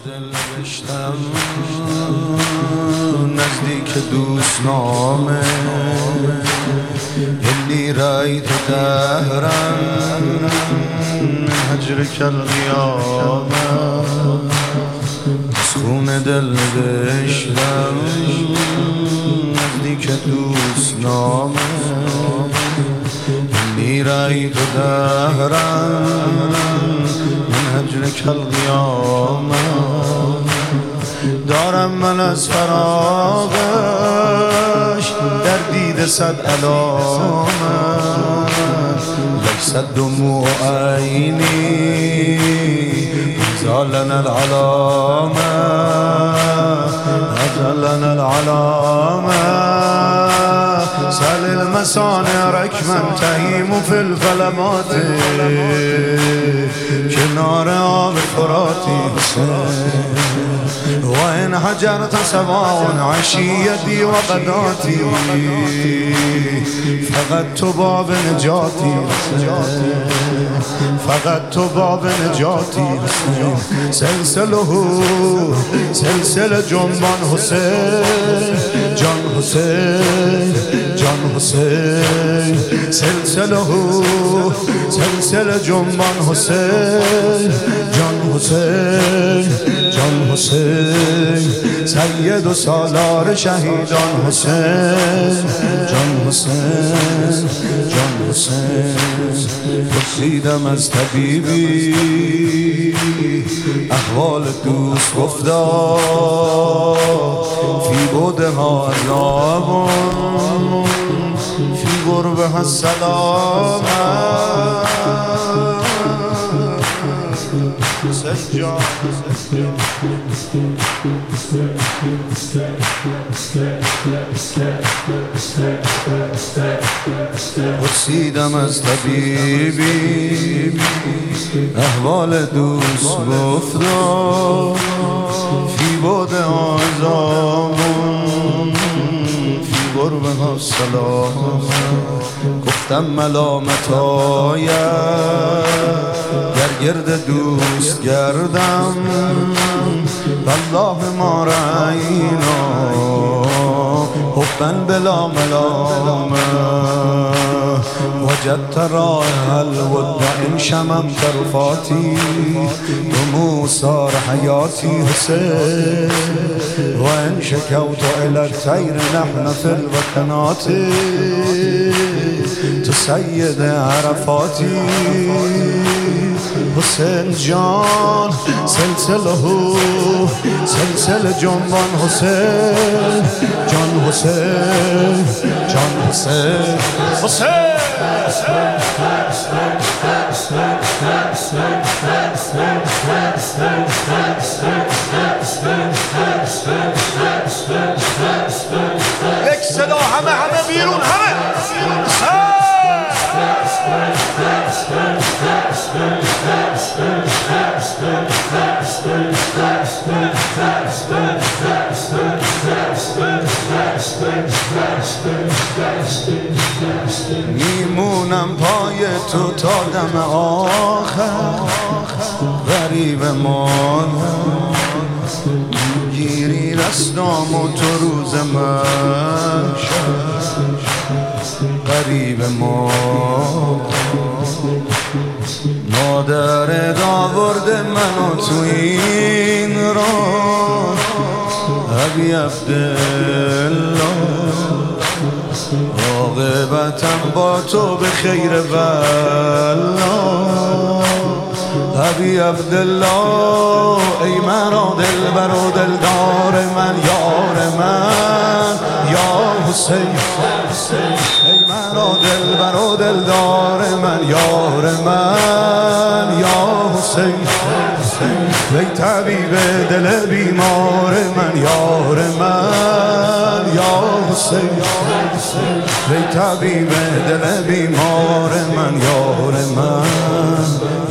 دل نوشتم نزدیک دوست نامه یلی رأیت دهرا من هجرک القیامه از خون دل نوشتم نزدیک دوست نامه یلی رأیت دهرا من هجرک القیامه دارم من از فراقش در دید صد علامه لیس دموع عینی زالنا العلامه زالنا العلامه سل المصانع ركما تهيم في الفلمات کنار آب فراتی وإن هجرت سواء عشيتي وغداتي فقدت باب نجاتي فقدت باب نجاتي سلسله جنبان حسین جان حسین جان حسین سلسله جنبان حسین جان حسین جان حسین سید و سالار شهیدان حسین جان حسین جان حسین پرسیدم از طبیبی احوال دوست گفتا فی بعدها عذاب فی قربها السلام سجاد پرسیدم از طبیبی احوال دوست گفتا فی بعد آزامون فی قربها السلام گفتم ملامت آید در گرد دوست گردم والله ما رأینا حبا بلا ملامه وجدت رائح الود ان شممت رفاتي دموع صار حياتي حسين وان شكوت الى الطير نحن في الوكنات تسيد عرفاتي حسین جان سلسله جنبان حسین جان حسین جان حسین حسین یک صدا همه بیرون همه میمونم پای تو تا دم آخر غریب مانم گیری رستام و تو روز محشر غریب ما مادرت آورده منو تو این راه ابی عبدالله عاقبتم با تو به خیر والله ابی عبدالله ای مرا دلبر و دلدار من یار من یا حسین ای مرا دلبر و دلدار من یار من یا حسین ای طبیب دل بیمار من یار من یا حسین ای طبیب دل بیمار من یار من